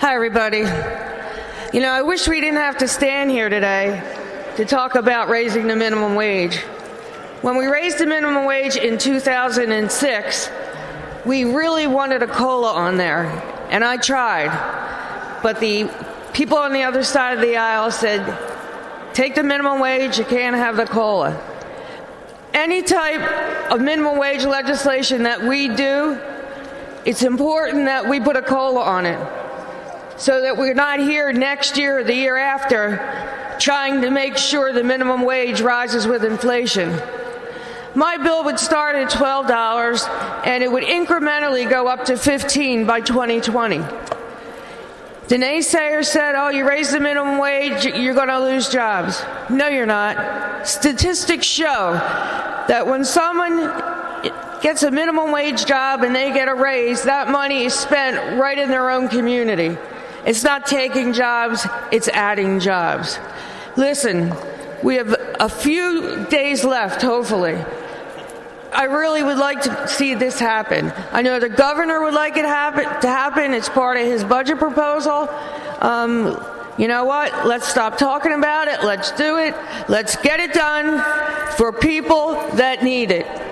Hi, everybody. You know, I wish we didn't have to stand here today to talk about raising the minimum wage. When we raised the minimum wage in 2006, we really wanted a COLA on there, and I tried. But the people on the other side of the aisle said, take the minimum wage, you can't have the COLA. Any type of minimum wage legislation that we do, it's important that we put a COLA on it so that we're not here next year or the year after trying to make sure the minimum wage rises with inflation. My bill would start at $12 and it would incrementally go up to $15 by 2020. The naysayers said, oh, you raise the minimum wage, you're going to lose jobs. No, you're not. Statistics show that when someone gets a minimum wage job and they get a raise, that money is spent right in their own community. It's not taking jobs, it's adding jobs. Listen, we have a few days left, hopefully. I really would like to see this happen. I know the governor would like it to happen. It's part of his budget proposal. You know what? Let's stop talking about it. Let's do it. Let's get it done for people that need it.